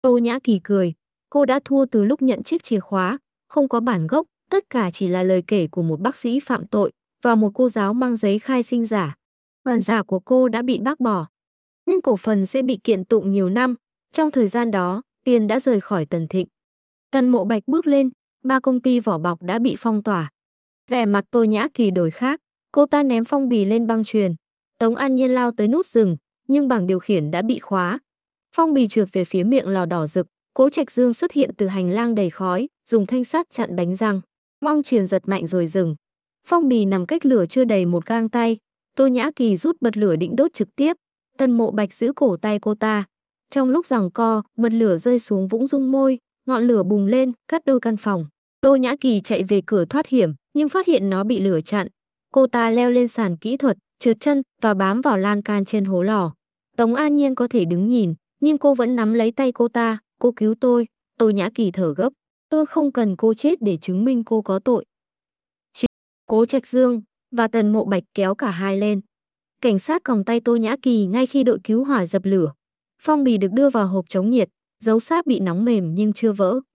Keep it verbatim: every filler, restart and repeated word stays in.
Tô Nhã Kỳ cười, cô đã thua từ lúc nhận chiếc chìa khóa, không có bản gốc, tất cả chỉ là lời kể của một bác sĩ phạm tội và một cô giáo mang giấy khai sinh giả. Bản giả của cô đã bị bác bỏ, nhưng cổ phần sẽ bị kiện tụng nhiều năm. Trong thời gian đó, tiền đã rời khỏi Tần Thịnh. Tần Mộ Bạch bước lên, ba công ty vỏ bọc đã bị phong tỏa. Vẻ mặt Tô Nhã Kỳ đổi khác, cô ta ném phong bì lên băng chuyền. Tống An Nhiên lao tới nút dừng, nhưng bảng điều khiển đã bị khóa. Phong bì trượt về phía miệng lò đỏ rực, Cố Trạch Dương xuất hiện từ hành lang đầy khói, dùng thanh sắt chặn bánh răng. Băng chuyền giật mạnh rồi dừng. Phong bì nằm cách lửa chưa đầy một gang tay. Tô Nhã Kỳ rút bật lửa định đốt trực tiếp. Tần Mộ Bạch giữ cổ tay cô ta. Trong lúc giằng co, bật lửa rơi xuống vũng rung môi, ngọn lửa bùng lên, cắt đôi căn phòng. Tô Nhã Kỳ chạy về cửa thoát hiểm, nhưng phát hiện nó bị lửa chặn. Cô ta leo lên sàn kỹ thuật, trượt chân và bám vào lan can trên hố lò. Tống An Nhiên có thể đứng nhìn, nhưng cô vẫn nắm lấy tay cô ta. Cô cứu tôi. Tô Nhã Kỳ thở gấp. Tôi không cần cô chết để chứng minh cô có tội. Chỉ Cố Trạch Dương và Tần Mộ Bạch kéo cả hai lên. Cảnh sát còng tay Tô Nhã Kỳ ngay khi đội cứu hỏa dập lửa. Phong bì được đưa vào hộp chống nhiệt, dấu sáp bị nóng mềm nhưng chưa vỡ.